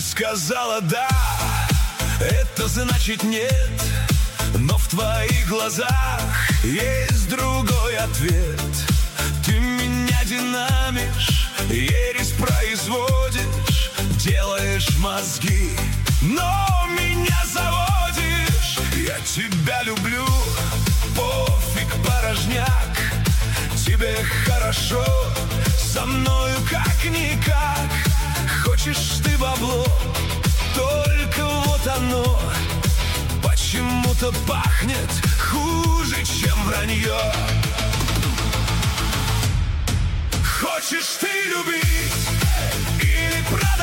сказала да, это значит нет. Но в твоих глазах есть другой ответ. Ты меня динамишь, ересь производишь, делаешь мозги, но меня заводишь. Я тебя люблю, пофиг, порожняк. Тебе хорошо, со мною как-никак. Хочешь ты бабло, только вот оно почему-то пахнет хуже, чем вранье. Хочешь ты любить или продавать?